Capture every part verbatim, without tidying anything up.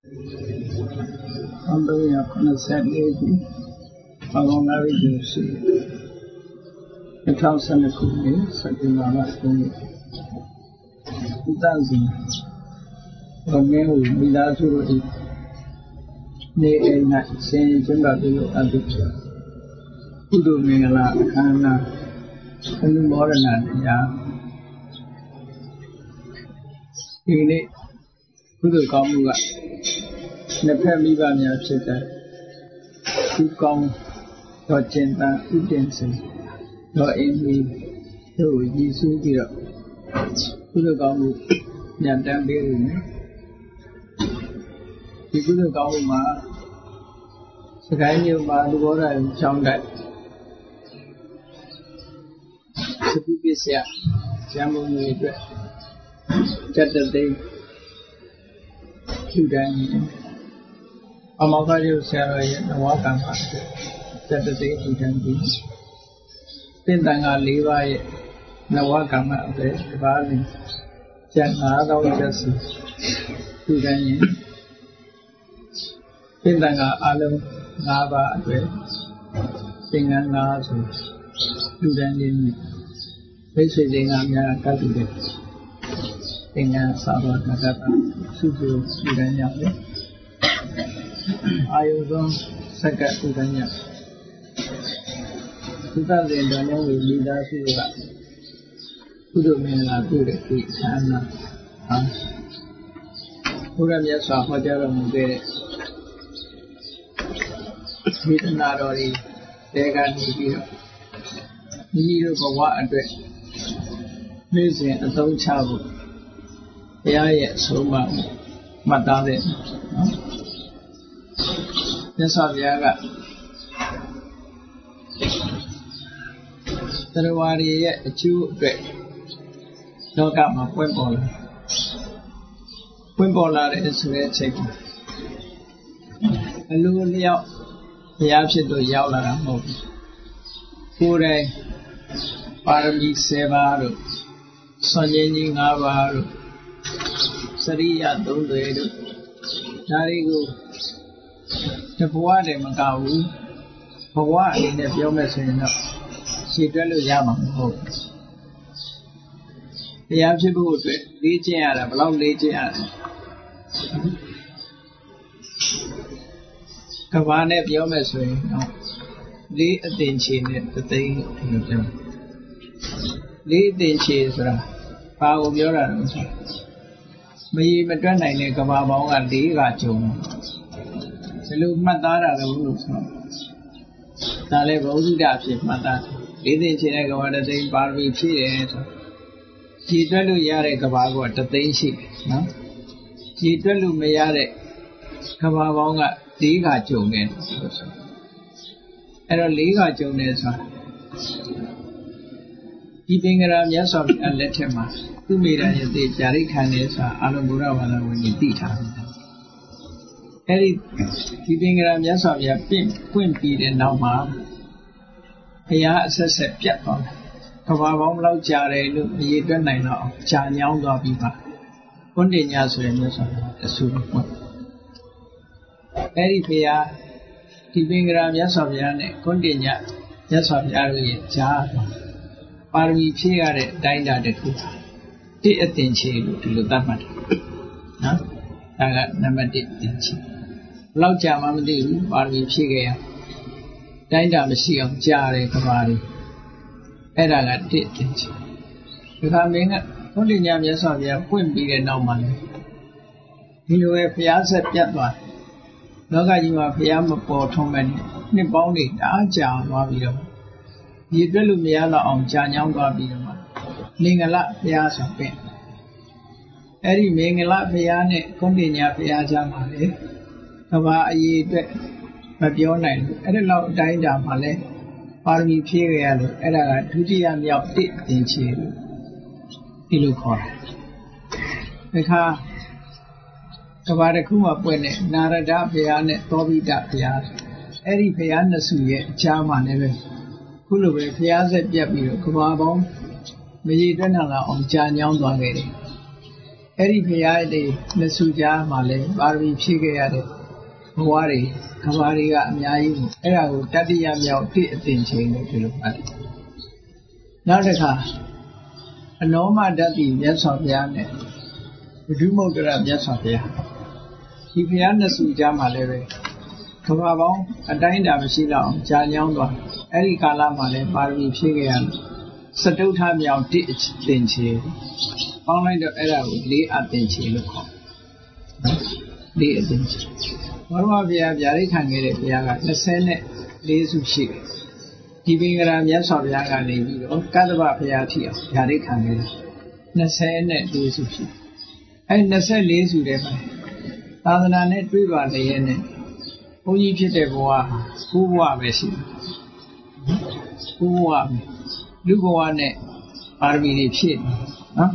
Although you are going to set it, I will marry you. The thousand of years, second last year. Two thousand. From me, we last year, day and night, saying, Jumba, you are the picture. Who do me a lot, and more than that, yeah. In it, who do come back? Never leave on your cheddar. Who come to Genta, who dances, no envy, who is you here. Who do come with Yantan Baby? You could go, Ma. So, can you, Ma, the water and sound that? So, you be here, Jamu, just a day. You then. Amaka, Sarah, and walk on just a day to ten days. Then I leave I no walk on the valley. Janada just two then. Then I allow Nava Sing and Naz two then. Basically, I'm a Catholic. In a Saba Nakata, Suzu, Sudanya. I was second Sudanya. Sudan in the name will lead us to that. Pudumena, good at the Anna. Pudamia saw Hojara Mubere. Hidden not only they got me. You go what address. Music and don't travel. Yeah, so much. Madame. Yes, I have. The worry yet, two great. No gamma, Wimbola. Wimbola is very taken. A little yaw, the absent of Yawla home. Pure Parami Sevaro, Sonjani Navaru. Saria don't do it. Narigo. The Puade Magawu, Pawa in the Biomesin, she dwell Yama home. The absolute Legiana, long Legiana. Cavane Biomesin, Lee attention the thing in the town. Lee attention, Power Yoran. Me, but when I make a babo and the Racho. Salute Matara, the rules. Tale Rosie Dapsi, Mata. It is in a water day, Barbie Chile. She tell you Yare Cabago at the day she. She tell you Mayare Cababonga, the Gacho again. And a Liga Jones. Keeping around yes of and let him ask. Two million the Jari Canes are Alabura when you beat her. Harry keeping around yes of your pimp, quimpy and now ma. Here says a piaton. Cavavon low jare look ye don't know, Chanyang Gabiba. One day yes, a super point. Harry Pia keeping around yes of Yane, Condinia, yes of Yari, Jar. Parmi Piare dined at the cook. Take attention to the Damat. I got number attention. Loud Jamamadi, Parmi Piga. Dined at the sea of Jare Cavari. And I got attention. If I mean it, only Yamias of your queen be a no money. You have Piazza Piatwa. Loga you are Piama for Tomani. Niboni, Aja, Mavio. You do Lumiala on Janyang Gabi. Ningala Piazza Pen. Eddie Mingala Piane, Condinia Piazza Male. Kava ye but your name. At a loud died down Male. Parmi Pirialo, Edda, Tudia Miao Dick in Chilu. Ilucor. The car Kavadakuma Pene, Narada Piane, Toby da Piaz. Eddie Piana Suye, Chama Neve. Kuluwe Piazza Jabio, Kavabon. May Denala on Janyang Dongari. Eri Payade, Nasuja, Male, Barbie Pigade, Wari, Kavariga, Nyayu, Era, Tadia Yao, Tinching, to look at it. Now the car. A normal daddy, yes of Yane. We do more than yes of Ya. If you understood Jamaleve, Kavavon, a dinah Machina, Jan Yanga, Eri Kalamale, Barbie Pigan, Satota Yao ditch, Tinchi. Online the era would lay at Tinchi look on. Lay at Tinchi. One of the Yari can get it, Yaga, the Senate, lays of sheep. Giving around yes of Yaga Navy, or Kadaba Payati, Yari can get it. The Senate lays of sheep. And the Senate lays with them. Other than it, we were the end. Oh, you get a boa, who were missing. Who were me? Lugoane, are we the shit? Huh?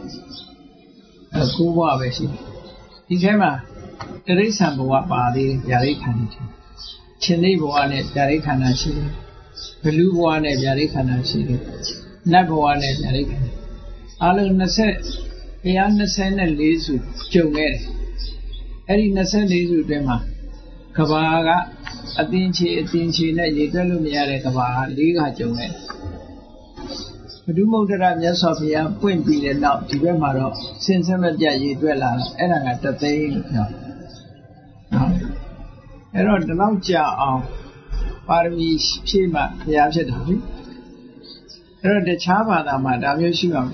A cool wabesi. He came out. There is some wabadi, Yarikanachi. Chili one, Yarikanashi. The Lu one, Yarikanashi. Never one, Yarikan. Alan Nase, the Anderson and Lizu, Jungere. Eddie Nase Lizu Dema. Kavaga, Atinchi, Atinchi, Little Kava, Liga Jungere. Do more than yes of ya, point be the now to the Maro, since I'm a jay dweller, and I got the thing. I wrote the long jar of Parvi Shima, the Absent. I wrote the Chava, Madame Yushima.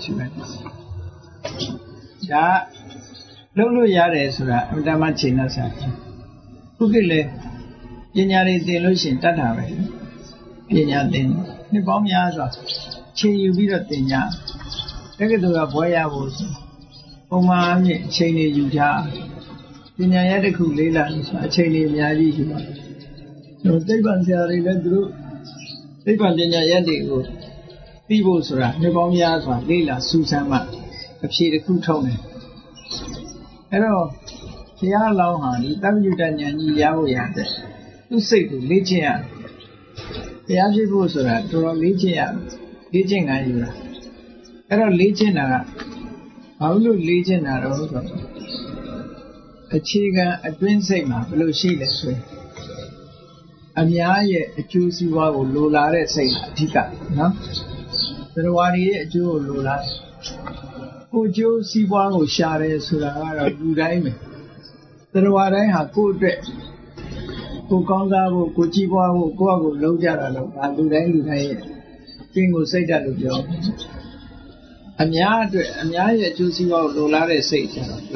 Ya Lulu Yaresura, Damachina Saki. Kukile, Yanyari delusion, Tatawe. Yanyatin, the bomb yaza. You be the thing, ya. Take it to a boy, I was. Oh, my, Cheney, you jar. In a yadical leland, a Cheney, Yadi. No, they want their red group. They want in a yadi. People, sir, the bomb yaza, Lila, Susama, if she the crew told me. Hello, they are long, honey, W. Daniel, Yao Yanda. You say to Legion. The Ajibu, sir, to Legion. Legion, I do. There are legion. How do legion are also? A chiga, a twin sigma, below she less way. A miaye, a juicy wow, lulare say, tika, no? The wari, a jew lula. Oh, Joe, see one who share Sura, good aim. The wari have good dress. Who comes out, Kuchiwa, who go, Lojara, and do they? Will say that of you. And yard, and yard, you see what Lolare says.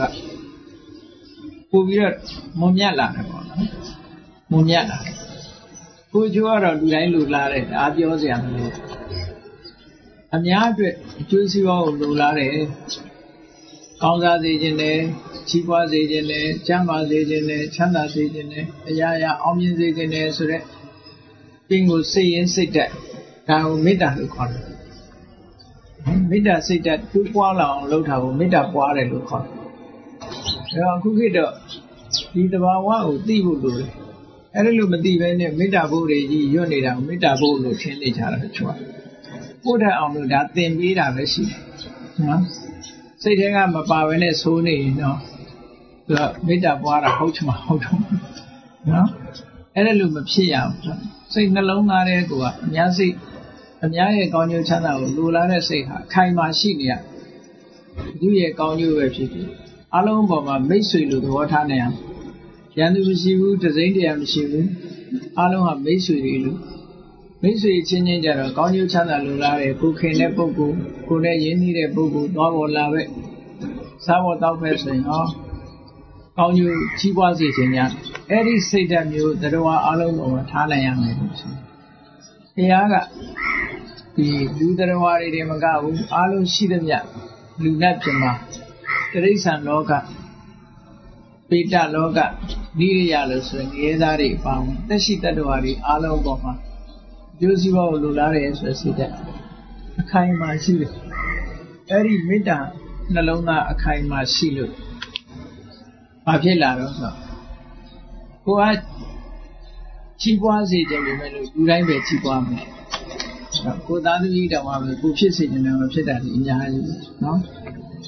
Who we are Munyala, Munyala. Who you are a Lulare, Adiosian. And yard, you see what Lolare. Konga agent, Chipa's agent, Chama's agent, Chanda's agent, Yaya, Omni's agent, so that thing will say and say that. Now, Mida look on. Mida say that two Kuala look how Mida Kuala look on. Now, cook it up. Lead the Bawa, Dibu do it. I don't know, Mida Bode, Unida, Mida Bode, ten each other. Put her on that thing, Mida Vessi. Say, I'm a Baroness Honey, no. The Mida Water, Hochma, Hochma. No? I don't know, Pia. Say, no longer go up. Yasi. And Yaya gone you channel, Lula say, Kaima Shinia. Do ye gone you where she Alone Boma, Macy look what her name. Yanu Shivu, the Indian Shivu. Alone have Macy look. Macy changing general, gone you channel, Lula, cooking a bogu, could a yeni a bogu, no lave. Sawa dog person, oh. Gone you, she was eating yan. Eddie say them you, the door alone over Tanayan. Yaga. The Ludarwari de Magau, Alu Shidamya, Lunapjama, Teresa Loga, Pita Loga, Nirialus, and Yedari found, the Shitadwari, Alu Boma, Josibo Lulare, as was it. Akaima Silu. Eri Mida, Nalona Akaima Silu. Pavila Rosa. Who had Chibuazi, the Urabe Chibuame. Go down to eat a one with Bushis in a pit in Yahi, no?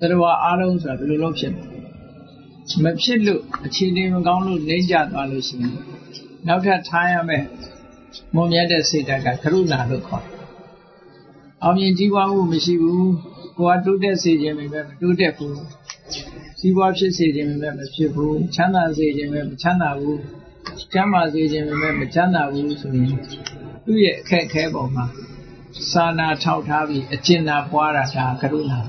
Tarawa Adam so the option. Mapshit achieving Gonu Ninja Valusin. Now that time Momiada Sitaka Karuna look on. Amin Jiwamu Mishibu, who are two days agent, remember, two days. See what she said, remember, Shibu, Chana agent, remember, Chana Wu, Chama's agent, remember, Chana Wu, so do ye can't care about ma. Sana Tautavi, a China Puara, Karuna.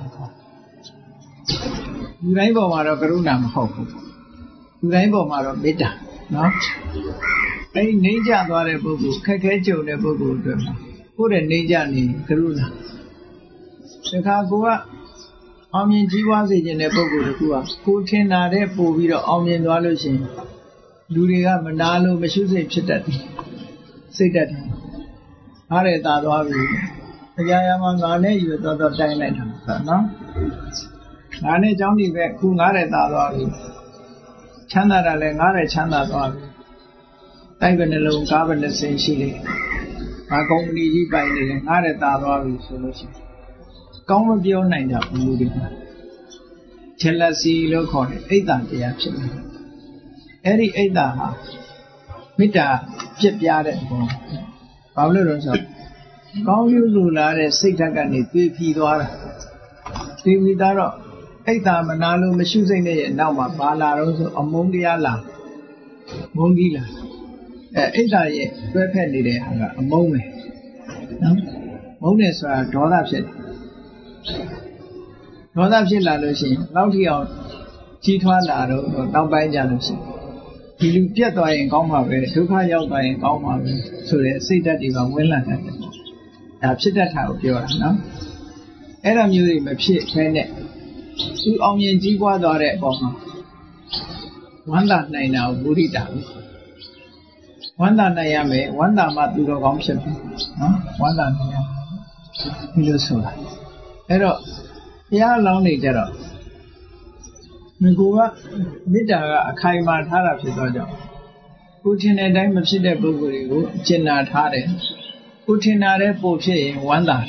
Rainbow Maro Karuna, hope. Rainbow Maro Beta, no? A ninja got a boo, Kakajo, the boo, put a ninja in Karuna. The Kagua, Amin Jiwas in a boo, who can not have with Amin Walusin. Luria Manalo, Meshuse Chitat. Say that. Are that all? Yayama Nane, you thought of Diamond, no? Nane Johnny Beck, who are at all. Chana Langare Chana dog. Ivan alone governed Saint Chile. My company by the Nareta solution. Come with your nine up, moving. Tell us, see, look on it, eight that the action. Every eight that. Mita, chip yard at home. Pablo Rosa. Come you lula, Sitagani, three feet or three without eight that Manalo, Machusing it, now my Bala Rosa, among the Allah. Mongila. Eight that yet, weapon a moment. Moments are drawn up. Drawn up in La Lucy, Lauti on Chitwa Lado, now by Janusi. He looked at the in Goma, took her out by in Goma, so they say that if I will not have it. I've said that how you are now. Adam Yuri Mapshit, Kenneth. You only Jiwa Dore Boma. One that night now, Burita. One that Nayame, one that Maturo Gomshan, one that Nayame. He does so. Ero, ya lonely Jero. Miguva, Mita, Kaima Tara Pidojo. Putin a dime of Sida Buguri, Chinat Hare. Putin a repoche, one that.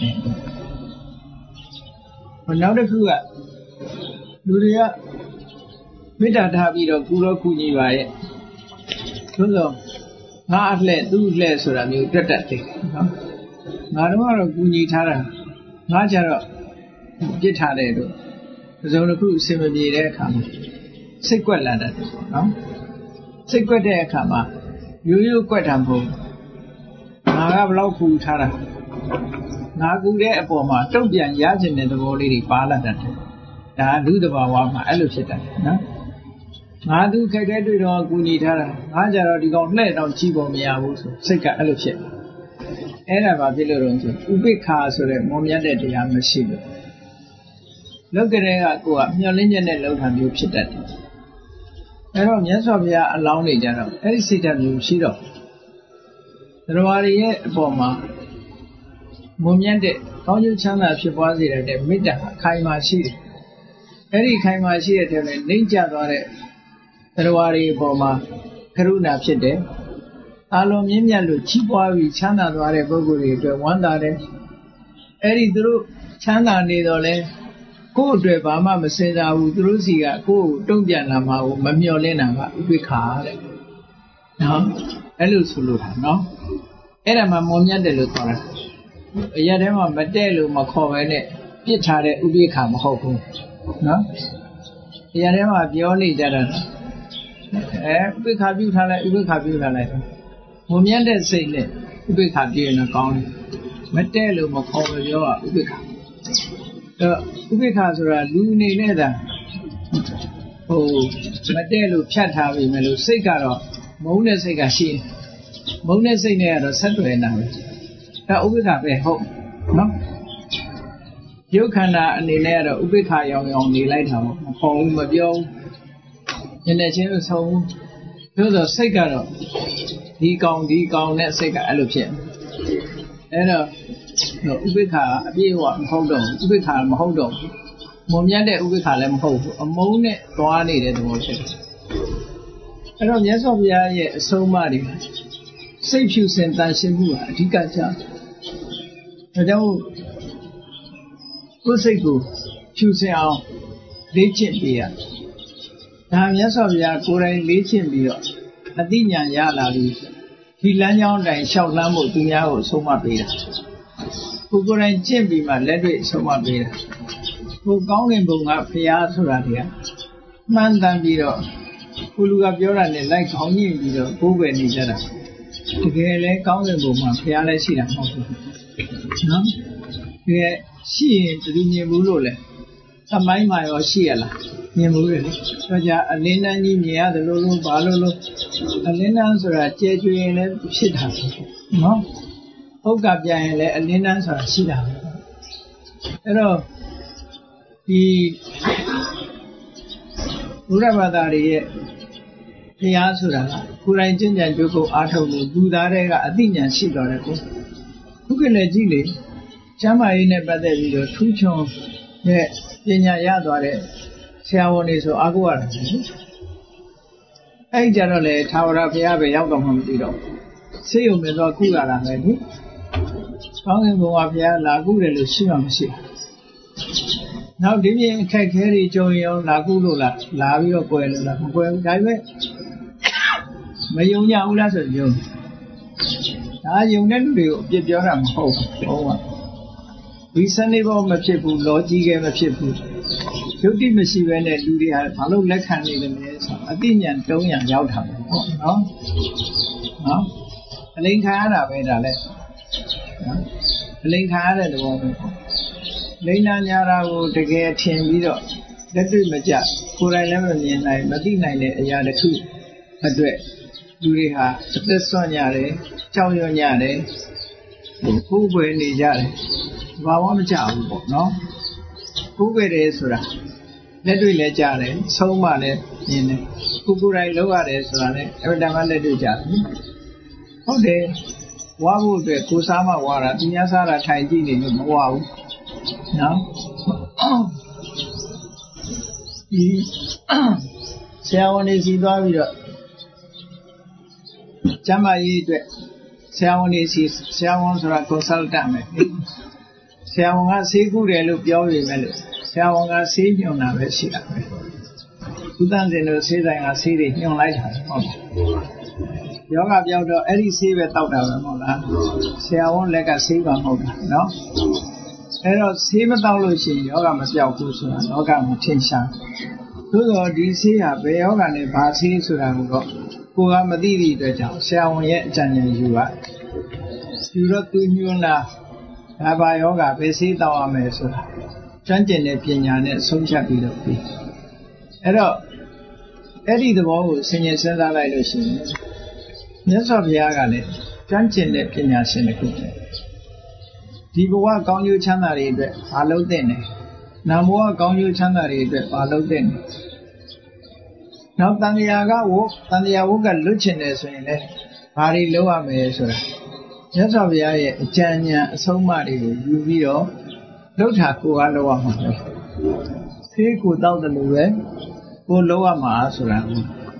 But now the Kuga, Luria, Mita Tabido, Kuro Kuni by it. Not let do less or a new detective. Marmara Guni Tara, Najaro, Gitare, Zona Cruz similarly there come. Sequel ladder, no? Sequel there come. You you quite ample. Naga Loku Tara. Nagu there Poma, don't be a yajin in the body, Paladat. I do the Bawa, I look at that. I do get it on Gunitara. I already got let on Chibo Miabu, Sika Eluchet. Eraba Villarunzo, Ubicas or a Momiadetti and Machine. Look at it, go up, your linear and look at you, Chitat. Eron Yasovia alone, General, Every sit at you, Shido. The Rawari Boma Momiade, how you channel she was it at the Mida, Kaima Shi. Every Kaima Shi at a ninja or a Rawari Boma, Karuna Chide. Alom Yamalu, Chipwa, Chana, Ware Boguri, one day. Eri drew Chana Nidole, go to Bama Maseda, Udrusia, go, Dungianama, Mamiolena, Ubicare. No, Elusuluta, no? Erama Monia de Lucora. Yadema Madelu Macovene, Pitare Ubicam Hoku. No? Yadema Bioli Jadana. Eh, we have you tell it, we have you tell it. Momian say it, we have you in a county. Matelu Macova, you are Ubica. The Ubicas are Luni Nether. Oh, Matelu Chatavi, Melu Sigaro, Mona Segashi, Mona Sina, Saturday night. The Ubica be home, no? You cannot any letter Ubica on the lighthouse, home of your. In the children's home, to the cigar, he gone, he gone, that cigar, allocation. And a Ubica, be one hold on, Ubica, hold on. Momiade Ubica, them hold, a moon, Guani, the water. I don't yes of ya, so muddy. Save you sent that Shibu, Tika. I don't. What's it go? Choose out. လေးချင့်ပြရဒါမြတ်စွာဘုရားကိုယ်တိုင်လေးချင့်ပြီးတော့အသိဉာဏ်ရလာပြီဒီလမ်းကြောင်းတိုင်းလျှောက်လမ်းဖို့သူများကိုဆုံးမပေးတာကိုယ်ကိုယ်တိုင်ကျင့်ပြီးမှလက်တွေ့ဆုံးမပေးတာကိုကောင်းကင်ဘုံကဘုရားဆိုတာတည်းမှန်တမ်းပြီးတော့ကိုလူကပြောတာနဲ့လိုက်ခေါင်းညှိပြီးတော့ကိုယ်ပဲနေကြတာတကယ်လဲကောင်းကင်ဘုံမှာဘုရားလည်းရှိတာမဟုတ်ဘူးနော်တကယ်ရှိရင်ဘယ်လိုမြင်ဘူးလို့လဲသမိုင်းမှာရောရှိရလားမြင်ဘူးလေဆိုကြအလင်းတန်းကြီးမြင်ရတယ်လို့လို့ဘာလို့လို့အလင်းတန်းဆိုတာကြဲကျွေးရင်လည်းဖြစ်တာနော်ဟုတ်ကပြရင်လည်းအလင်းတန်းဆိုတာရှိတာအဲ့တော့ဒီဘုရားဘာသာတွေရဲ့တရားဆိုတာကကိုယ်တိုင်ကျင့်ကြံကြိုးကုပ်အားထုတ်လို့လူသားတွေကအသိဉာဏ်ရှိတော်တယ်ကိုခုကလည်းကြည့်လေကျမ်းမာရေးနဲ့ပတ်သက်ပြီးတော့ထူးချွန်တဲ့ပညာရသွားတဲ့ဆရာဝန်တွေဆိုအားကိုးရတယ်အဲ့ကြတော့လေသာဝရဘုရားပဲရောက်တော့မှမသိတော့ဆေးရုံမှာတော့ကုရတာပဲဒီကောင်းကင်ဘုံကဘုရားလာကုတယ်လို့ရှိမှမရှိဘူးနောက်ဒီပြင်အခက်ခဲတွေကြုံရင်လာကုလို့လားလာပြီးတော့ကွယ်လို့လားမကွယ်ဘူးဒါပေမဲ့မယုံကြဘူးလားဆိုယုံဒါယုံတဲ့လူတွေကိုအပြစ်ပြောတာမဟုတ်ဘူးဟုတ်ပါဒီစနေဘောမဖြစ်ဘူးလောကြီးကဲမဖြစ်ဘူးယုတ်တိမရှိဘဲနဲ့လူတွေဟာဘာလို့လက်ခံနေလဲဆိုအသိဉာဏ်တုံးရရောက်တာပဲပေါ့နော်နော်အလိန်ခံရတာပဲဒါလည်းနော်အလိန်ခံရတဲ့သဘောပဲပေါ့လိန်နာညာတာကိုတကယ်ထင်ပြီးတော့လက်တွေ့မကျကိုယ်တိုင်လည်းမမြင်နိုင်မသိနိုင်တဲ့အရာတစ်ခုအတွက်လူတွေဟာအသက်ဆွမ်းကြတယ်ကြောက်ရွံ့ကြတယ်ကိုယ်ပွဲနေကြတယ်ဘာမှမကြဘူးပေါ့နော်ကိုယ်ပဲတယ်ဆိုတာလက်တွေ့လဲကြတယ်ဆုံးမလဲမြင်တယ်ကိုကိုယ်တိုင်လောက်ရတယ်ဆိုတာလည်းအမှန်တမ်းလက်တွေ့ကြတယ်ဟုတ်တယ်ဝါဖို့အတွက်ကိုစားမဝါတာသူများစားတာထိုင်ကြည့်နေလို့မဝဘူးနော်ဒီဆရာဝန်တွေစီသွားပြီးတော့ကျမ်းမာရေးအတွက်ဆရာဝန်တွေစီဆရာဝန်ဆိုတာ consultant ပဲဆရာဝန်ကဆေးကုတယ်လို့ပြောရမယ်လို့ဆရာဝန်ကဆေးညွှန်တာပဲရှိတာပဲကုသစဉ်တို့ဆေးဆိုင်ကဆေးတွေညွှန်လိုက်တာဟုတ်တယ်ယောဂပြောက်တော့အဲ့ဒီဆေးပဲတောက်တာပဲမဟုတ်လားဆရာဝန်လက်ကဆေးပါမဟုတ်တာနော်အဲ့တော့ဆေးမတောက်လို့ရှိရင်ယောဂမပြောက်ဘူးဆိုတာလောကမှာထင်ရှားသို့တော့ဒီဆေးဟာဘယ်ယောဂနဲ့ဘာဆေးဆိုတာကိုတော့ကိုကမသိသည့်အတွက်ကြောင့်ဆရာဝန်ရဲ့အကြံဉာဏ်ယူပါယူတော့သူညွှန်တာဒါဘာယောဂပဲဆေးတောက်ရမယ်ဆိုတာကျွမ်းကျင်တဲ့ပညာနဲ့ဆုံးဖြတ်ပြီးတော့ပြီးအဲ့တော့အဲ့ဒီသဘောကိုဆင်ញင်စဉ်းစားလိုက်လို့ရှိရင်မြတ်စွာဘုရားကလည်းကျွမ်းကျင်တဲ့ပညာရှင်တစ်ခုပဲဒီဘဝကောင်းကျိုးချမ်းသာတွေအတွက်ဘာလုပ်သင့်လဲနာမဘဝကောင်းကျိုးချမ်းသာတွေအတွက်ဘာလုပ်သင့်လဲနောက်တန်ត្រာကဝတန်ត្រာဝကလွတ်ချင်တယ်ဆိုရင်လည်းဘာတွေလုပ်ရမလဲဆိုတာမြတ်စွာဘုရားရဲ့အကြံဉာဏ်အဆုံးအမတွေကိုယူပြီးတော့လှုပ်တာကိုကလုပ်ရမှာပဲဆေးကိုတောက်တယ်လို့ပဲကိုလုပ်ရမှာဆိုတာကို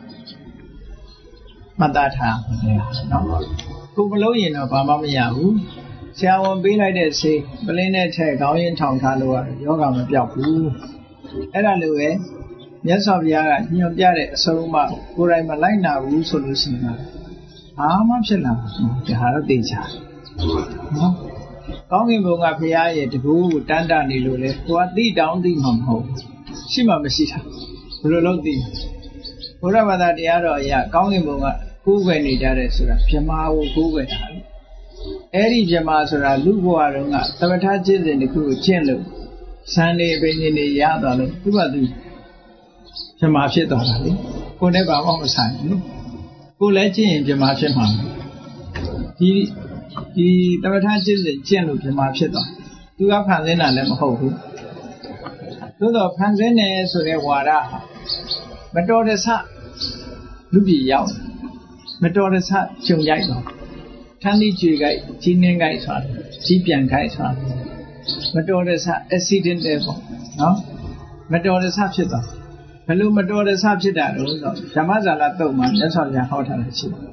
မှတ်သားထားတယ်နော်ကိုမလုပ်ရင်တော့ဘာမှမရဘူးဆရာဝန်ပေးလိုက်တဲ့ဆေးပလင်းနဲ့ထည့်ခေါင်းရင်းထောင်ထားလို့ရတယ်ယောဂမပြောက်ဘူးအဲ့ဒါလိုပဲမြတ်စွာဘုရားကညွှန်ပြတဲ့အဆုံးအမကိုယ်တိုင်မလိုက်နာဘူးဆိုလို့ရှိရင်ဘာမှဖြစ်လာမှာဒါတော့သိချာနော်ကောင်းကင်ဘုံကဘုရားရဲ့တကူကိုတန်းတနေလို့လေကိုကသိတောင်းသိမှာမဟုတ်ရှိမှမရှိတာဘယ်လိုလုပ်သိဘုရားဘာသာတရားတော်အရာကောင်းကင်ဘုံကကိုးကွယ်နေကြတယ်ဆိုတာဗြဟ္မာကိုကိုးကွယ်တာလေအဲ့ဒီဗြဟ္မာဆိုတာလူဘဝတုန်းကသမထကျင့်စဉ်တစ်ခုကိုကျင့်လို့ဇန်နေပင်နေနေရသွားလို့သူ့ဘာသူဗြဟ္မာဖြစ်သွားတာလေကိုယ်နဲ့ဘာမှမဆိုင်ဘူးကိုယ်လည်းကျင့်ရင်ဗြဟ္မာဖြစ်မှာဒီဒီသမထကျင့်စဉ်ကျင့်လို့ဗြဟ္မာဖြစ်သွားသူကဖန်ဆင်းတာလည်းမဟုတ်ဘူးသို့တော့ဖန်ဆင်းတယ်ဆိုတဲ့ဝါဒမတော်တဆလူပြည်ရောက်မတော်တဆကြုံရိုက်တော့ထန်းသီးကြွေကြိုက်ကြီးနှင်းကြိုက်ဆိုတာကြီးပြန်ကြိုက်ဆိုတာမတော်တဆ accident တွေပေါ့နော်မတော်တဆဖြစ်သွားဘယ်လိုမတော်တဆဖြစ်တာလို့ဆိုတော့ဓမ္မဇာလတုတ်မှာမြတ်စွာဘုရားဟောထားတာရှိတယ်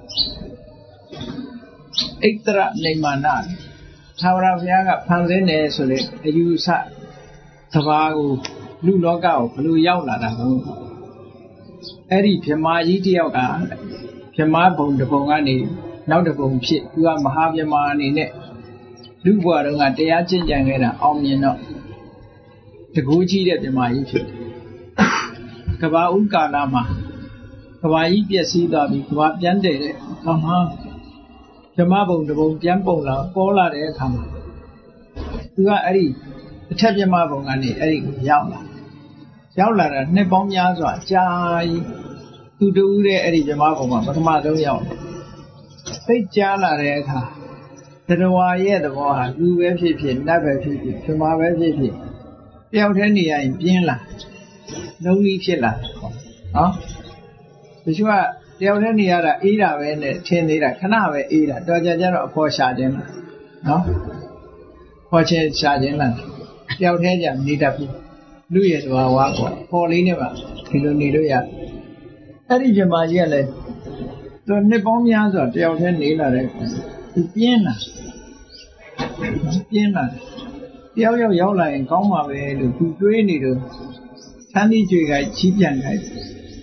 ဣတ္တရနေမာနသာဝရဘုရားကဖန်ဆင်းတယ်ဆိုတဲ့အယူဆသဘာကိုလူလောကကိုဘယ်လိုရောက်လာတာလဲအဲ့ဒီဗြဟ္မာကြီးတယောက်ကဗြဟ္မာဘုံတစ်ပုံကနေနောက်တစ်ပုံဖြစ်သူကမဟာဗြဟ္မာအနေနဲ့လူဘဝတုန်းကတရားကျင့်ကြံခဲ့တာအောင်မြင်တော့တကူကြီးတဲ့ဗြဟ္မာကြီးဖြစ်တယ်ကဘာဥကာလမှာကဘာကြီးပျက်စီးသွားပြီးကဘာပြန်တည်တဲ့အခါမှာဗြဟ္မာဘုံတစ်ပုံပြန်ပုံလာပေါ်လာတဲ့အခါမှာသူကအဲ့ဒီအထက်ဗြဟ္မာဘုံကနေအဲ့ဒီကိုရောက်လာရောက်လာတာနှစ်ပေါင်းများစွာကြာသူတူးတဲ့အဲ့ဒီဗြဟ္မာဘုံမှာပထမဆုံးရောက်တယ်သိကြားလာတဲ့အခါတရဝါရဲ့သဘောဟာလူပဲဖြစ်ဖြစ်နတ်ပဲဖြစ်ဖြစ်ဗြဟ္မာပဲဖြစ်ဖြစ်တယောက်တည်းနေရရင်ပြင်းလာလုံးကြီးဖြစ်လာနော်တချို့ကတယောက်တည်းနေရတာအေးတာပဲနဲ့ထင်သေးတာခဏပဲအေးတာတော်ကြကြတော့အဖော်ရှာခြင်းလားနော်ဖော်ချင်ရှာခြင်းလားတယောက်တည်းကြနေတတ်ဘူးလူရဲ့သဘာဝပေါ့ပေါ်လေးနဲ့ပါဒီလိုနေလို့ရအဲ့ဒီဗြဟ္မာကြီးကလည်းသူနှစ်ပေါင်းများစွာတယောက်တည်းနေလာတဲ့သူပြင်းလာပြင်းလာတယောက်ယောက်ရောက်လာရင်ကောင်းပါပဲလို့သူတွေးနေတော့သန်းကြီးကြွေကကြီးပြန်ခိုင်း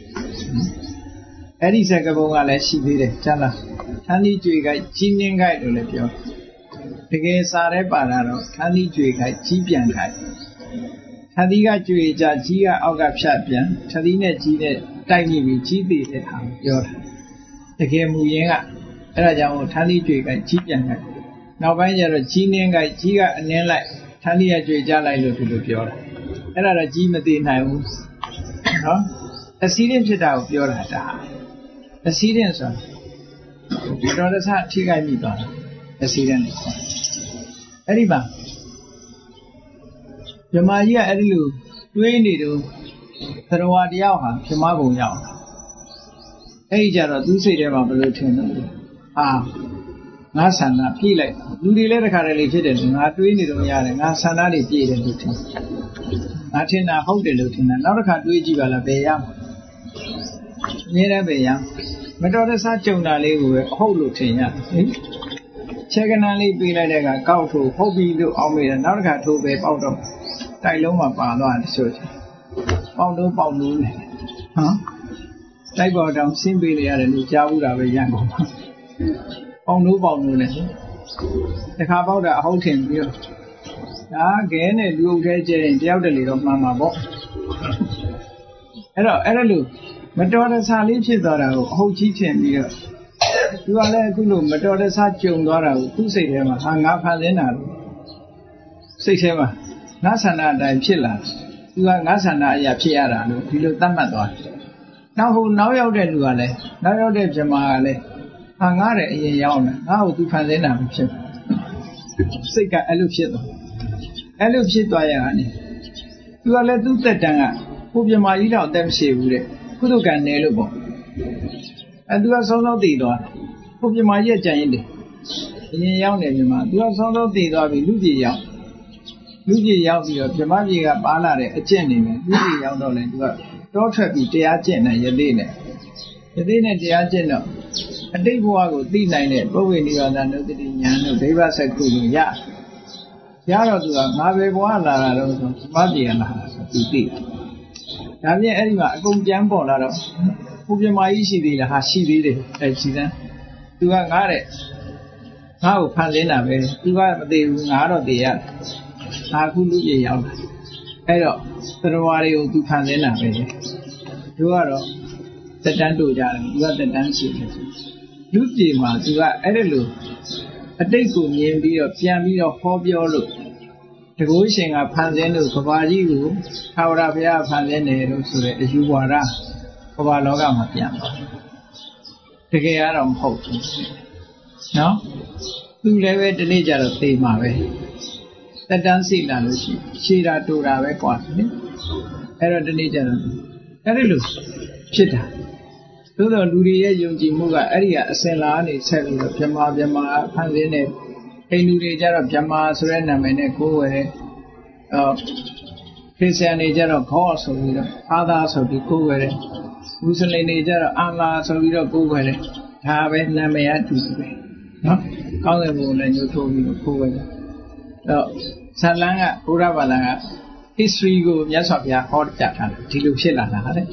အဲ့ဒီစကားပုံကလည်းရှိသေးတယ်ကြားလားသန်းကြီးကြွေကကြီးနှင်းခိုင်းလို့လည်းပြောတကယ်စားရဲပါတာတော့သန်းကြီးကြွေကကြီးပြန်ခိုင်းသန်းကြီးကကြွေကြကြီးကအောက်ကဖြတ်ပြန်သန်းကြီးနဲ့ကြီးနဲ့တိုက်မိပြီးကြီးသေးတဲ့ဟာပြောတာတကယ်မူရင်းကအဲ့ဒါကြောင့်သန်းကြီးကြွေကကြီးပြန်ခိုင်းနောက်ပိုင်းကျတော့ကြီးနှင်းကကြီးကအနှင်းလိုက်သန်းကြီးကကြွေကြလိုက်လို့ဒီလိုပြောတာအဲ့ဒါတော့ကြီးမသိနိုင်ဘူးနော်အစီရင်ဖြစ်တာကိုပြောတာဒါအစီရင်ဆိုတော့တော်တဆထိခိုက်မိသွားတာအစီရင်နဲ့အဲ့ဒီမှာဗြဟ္မာကြီးကအဲ့ဒီလိုတွေးနေတော့သရဝါတယောက်ဟာဗြဟ္မာဘုံရောက်လာအဲ့ဒီကြတော့သူ့စိတ်ထဲမှာဘယ်လိုထင်လဲအာငါဆန္ဒပြည့်လိုက်လူတွေလည်းတစ်ခါတည်းလေးဖြစ်တယ်ငါတွေးနေတော့ရတယ်ငါဆန္ဒတွေပြည့်တယ်လို့ထင်ငါထင်တာဟုတ်တယ်လို့ထင်တာနောက်တစ်ခါတွေးကြည့်ပါလားဘယ်ရမှာအမြဲတမ်းပဲရမတော်တဆကြုံတာလေးကိုပဲအဟုတ်လို့ထင်ရဟင်ခြေကနန်းလေးပေးလိုက်တဲ့ကကောက်ထိုးဟုတ်ပြီလို့အောင်းမိတယ်နောက်တစ်ခါထိုးပဲပေါက်တော့တိုက်လုံးမှာပါသွားတယ်ဆိုချင်ပေါက်တော့ပေါက်လို့လေဟမ်တိုက်ပေါ်တောင်ဆင်းပေးနေရတယ်လို့ကြားဘူးတာပဲရန်ကုန်မှာပေါက်လို့ပေါက်လို့လေတခါပေါက်တာအဟုတ်ထင်ပြီးတော့ဒါခဲနဲ့လူအုပ်ထဲကျရင်တယောက်တလေတော့မှန်မှာပေါ့အဲ့တော့အဲ့ဒါလို့မတော်တဆလေးဖြစ်သွားတာကိုအဟုတ်ကြီးထင်ပြီးတော့သူကလည်းအခုလိုမတော်တဆကြုံသွားတာကိုသူ့စိတ်ထဲမှာဟာငါဖန်ဆင်းတာလို့စိတ်ထဲမှာငါဆန္ဒအတိုင်းဖြစ်လာသူကငါဆန္ဒအရာဖြစ်ရတာလို့ဒီလိုသတ်မှတ်သွားတယ်နောက်ဟိုနောက်ရောက်တဲ့လူကလည်းနောက်ရောက်တဲ့ဗြဟ္မာကလည်းဟာငါတဲ့အရင်ရောက်နေငါ့ကိုသူဖန်ဆင်းတာမဖြစ်ဘူးစိတ်ကအဲ့လိုဖြစ်သွားအဲ့လိုဖြစ်သွားရတာနေသူကလည်းသူ့သက်တမ်းကဟိုဗြဟ္မာကြီးတော့အသက်မရှိဘူးတဲ့ကုသကံနေလို့ပေါ့အဲသူကစောစောတည်သွားဟိုဗြဟ္မာကြီးကကြံရင်တယ်အရင်ရောက်နေဗြဟ္မာသူကစောစောတည်သွားပြီလူကြီးရောက်လူကြီးရောက်ပြီးတော့ဗြဟ္မာကြီးကပါလာတဲ့အကျင့်နေမယ်လူကြီးရောက်တော့လေသူကတောထွက်ပြီးတရားကျင့်တယ်ယသိနဲ့ယသိနဲ့တရားကျင့်တော့အတိတ်ဘဝကိုသိနိုင်တဲ့ပုဗ္ဗေနိဗ္ဗာန်နုတ္တိဉာဏ်တို့ဒိဗ္ဗစက္ခုကိုရရတော့သူကငါပဲဘဝလာတာတော့ဆိုဗြဟ္မာကြီးကလာတာဆိုသူသိဒါပြင်အဲ့ဒီမှာအကုန်ပြန်ပေါ်လာတော့ဘုဗြဟ္မာကြီးရှိသေးလားဟာရှိသေးတယ်အဲ့ရှိသန်းသူကငါတဲ့ငါ့ကိုဖန်ဆင်းတာပဲသူကမသိဘူးငါတော့သိရတယ်ငါအခုလူကြီးရောက်လာအဲ့တော့သရဝါတွေကိုသူဖန်ဆင်းတာပဲသူကတော့တက်တန်းတို့ကြတယ်သူကတက်တန်းရှိတယ်လူကြီးမှာသူကအဲ့ဒါလို့အတိတ်ကိုမြင်ပြီးတော့ပြန်ပြီးတော့ဟောပြောလို့တကုရှင်ကဖန်ဆင်းလို့ကဘာကြီးကိုသာဝရဘုရားဖန်ဆင်းတယ်လို့ဆိုတဲ့အယူဝါဒကဘာလောကမှာပြန်သွားတကယ်ကတော့မဟုတ်ဘူးနော်သူလည်းပဲဒီနေ့ကျတော့သိမှာပဲတက်တန်းစိလာလို့ရှိရှည်တာတူတာပဲกว่าနိအဲ့တော့ဒီနေ့ကျတော့အဲ့ဒီလိုဖြစ်တာသို့တော့လူတွေရဲ့ယုံကြည်မှုကအဲ့ဒီကအစင်လာနေဆက်ပြီးတော့ဗြဟ္မာဗြဟ္မာဖန်ဆင်းတဲ့အိန္ဒူတွေကျတော့ဗြဟ္မာဆိုတဲ့နာမည်နဲ့ကိုးဝယ်တယ်အော်ခရစ်ယာန်တွေကျတော့ God ဆိုပြီးတော့ Father ဆိုပြီးကိုးဝယ်တယ်မွတ်စလင်တွေကျတော့ Allah ဆိုပြီးတော့ကိုးဝယ်တယ်ဒါပဲနာမည်အတူတူပဲနော်ကောင်းတဲ့ဘုံနဲ့ညှို့ထိုးပြီးတော့ကိုးဝယ်တယ်အဲ့တော့ဇာလန်ကဘုရားဘာသာကခ history ကိုမြတ်စွာဘုရားဟောပြထားတယ်ဒီလိုဖြစ်လာတာတဲ့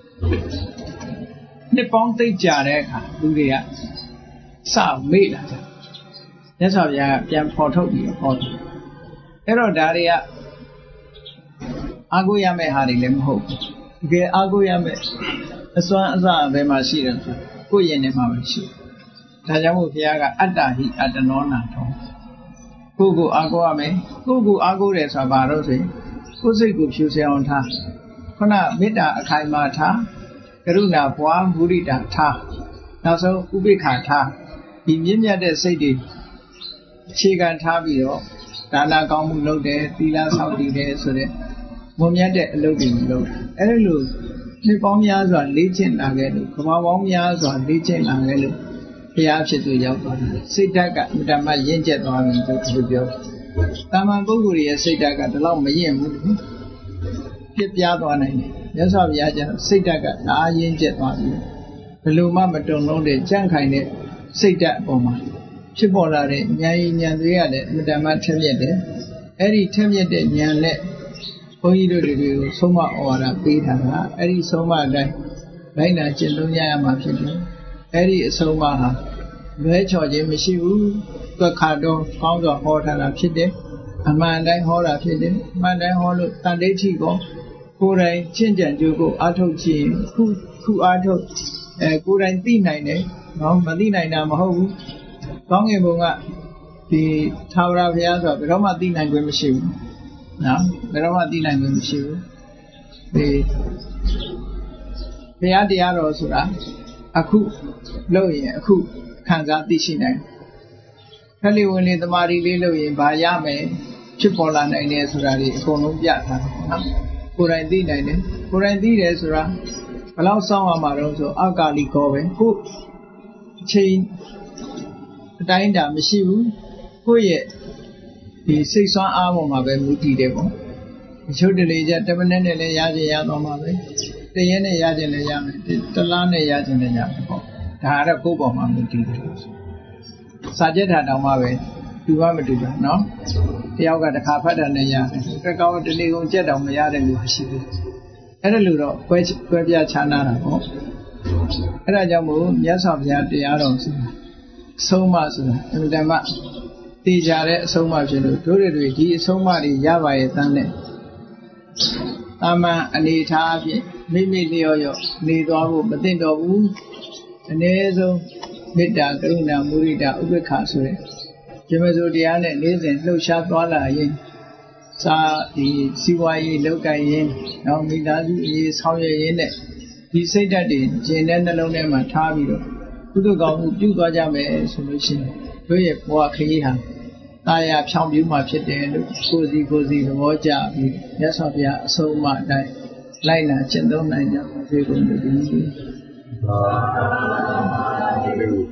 နှစ်ပေါင်းသိကြတဲ့အခါလူတွေကစမေ့လာကြမြတ်စွာဘုရားကပြန်ဖော်ထုတ်ပြီးဟောတယ်အဲ့တော့ဒါတွေကအာကိုရမယ့်ဟာတွေလည်းမဟုတ်ဘူးတကယ်အာကိုရမယ့်အစွမ်းအစဘယ်မှာရှိတယ်ဆိုကိုယ့်ရင်ထဲမှာပဲရှိဒါကြောင့်မို့ဘုရားကအတ္တဟိအတ္တနောနာထောကိုယ့်ကိုအာကိုရမယ်ကိုယ့်ကိုအာကိုတယ်ဆိုတာဘာလို့ဆိုရင်ကိုယ်စိတ်ကိုဖြူစင်အောင်ထားခုနမေတ္တာအခိုင်အမာထားကရုဏာပွားမုဒိတာထားနောက်ဆုံးဥပိ္ပခာထားဒီမြင့်မြတ်တဲ့စိတ်တွေအခြေခံထားပြီးတော့ဒါနကောင်းမှုလုပ်တယ်သီလဆောက်တည်တယ်ဆိုတဲ့မွန်မြတ်တဲ့အလုပ်တွေလုပ်တယ်အဲ့လိုနှစ်ပေါင်းများစွာလေ့ကျင့်လာခဲ့လို့ကမ္ဘာပေါင်းများစွာလေ့ကျင့်လာခဲ့လို့ဘုရားဖြစ်သူရောက်သွားတယ်စိတ်ဓာတ်ကအမြဲတမ်းရင့်ကျက်သွားတယ်သူပြောတာမန်ပုဂ္ဂိုလ်ရဲ့စိတ်ဓာတ်ကဒီလောက်မရင့်ဘူးပြပြသွားနိုင်တယ်မြတ်စွာဘုရားကျတော့စိတ်ဓာတ်ကအားရင့်ကျက်သွားပြီဘယ်လိုမှမတုံလုံးတဲ့ကြန့်ခိုင်တဲ့စိတ်ဓာတ်အပေါ်မှာဖြစ်ပေါ်လာတဲ့ဉာဏ်ရည်ဉာဏ်တွေကလည်းအမြဲတမ်းထက်မြက်တယ်အဲ့ဒီထက်မြက်တဲ့ဉာဏ်နဲ့ဘုန်းကြီးတို့တွေကိုဆုံးမဩဝါဒပေးထားတာအဲ့ဒီဆုံးမအတိုင်းလိုက်နာကျင့်သုံးရရမှာဖြစ်တယ်အဲ့ဒီအဆုံးအမဟာလွဲချော်ခြင်းမရှိဘူးသွက်ခါတော့ကောင်းစွာဟောထားတာဖြစ်တယ်အမှန်တိုင်းဟောတာဖြစ်တယ်အမှန်တိုင်းဟောလို့တန်ဋိဋ္ဌိကိုကိုယ်တိုင်ကျင့်ကြံကြိုးကိုအားထုတ်ခြင်းခုခုအားထုတ်အဲကိုယ်တိုင်သိနိုင်တယ်နော်မသိနိုင်တာမဟုတ်ဘူးကောင်းငင်ဘုံကဒီသာဝရဘုရားဆိုတော့ဘယ်တော့မှသိနိုင်ခွင့်မရှိဘူးနော်ဘယ်တော့မှသိနိုင်ခွင့်မရှိဘူးဒီဘုရားတရားတော်ဆိုတာအခုလို့ရင်အခုခံစားသိရှိနိုင်ခက်လီဝင်လေတမာရီလေးလို့ရင်ဘာရမယ်ဖြစ်ပေါ်လာနိုင်တယ်ဆိုတာဒီအကုန်လုံးပြထားတယ်နော်ကိုယ်တိုင်သိနိုင်တယ်ကိုယ်တိုင်သိတယ်ဆိုတာဘယ်လောက်စောင့်ရမှာတော့ဆိုအကာလီကောပဲကိုအချိန်အတိုင်းတာမရှိဘူးကိုယ့်ရဲ့ဒီစိတ်ဆွမ်းအားပေါ်မှာပဲမူတည်တယ်ပေါ့အချို့တလေကြတမနဲ့နဲ့လည်းရခြင်းရတော့မှာပဲတရက်နဲ့ရခြင်းလည်းရမယ်တလားနဲ့ရခြင်းလည်းရမယ်ပေါ့ဒါကတော့ကိုယ့်ပေါ်မှာမူတည်တယ်စာကြက်တာတောင်မှပဲတူပါမတူတာနော်တယောက်ကတစ်ခါဖတ်တာနဲ့ရတယ်တစ်ကောင်းတလေကုန်ကြက်တောင်မရတဲ့လူရှိဘူးအဲ့ဒါလူတော့ကွဲကွဲပြားခြားနာတာပေါ့အဲ့ဒါကြောင့်မို့မြတ်စွာဘုရားတရားတော်ဆိုတာအဆုံးအမဆိုတာအမှန်တမ်းသိကြတဲ့အဆုံးအမဖြစ်လို့တို့တွေဒီအဆုံးအမတွေရပါရဲ့တန်းနဲ့တာမန်အနေထားအဖြစ်မိမိလျော့ရော့နေသွားဖို့မသင့်တော်ဘူးအနည်းဆုံးမေတ္တာကရုဏာမုဒိတာဥပေက္ခဆိုတဲ့ဒီမစိုးတရားနဲ့နေ့စဉ်လှုပ်ရှားသွားလာရင်စာဒီစီဝါရေးလောက်ကရင်နောက်မိသားစုအရေးဆောင်ရွက်ရင်းနဲ့ဒီစိတ်ဓာတ်တွေကျင်တဲ့နှလုံးထဲမှာထားပြီးတော့ကုသိုလ်ကောင်းမှုပြုသွားကြမယ်ဆိုလို့ရှိရင်တို့ရဲ့ဘဝခရီးဟာတာယာဖြောင်းပြူမှာဖြစ်တယ်လို့ကိုယ်စီကိုယ်စီသဘောကျပြီးမြတ်စွာဘုရားအဆုံးအမအတိုင်းလိုက်နာကျင့်သုံးနိုင်ကြပါစေကုန်သတည်း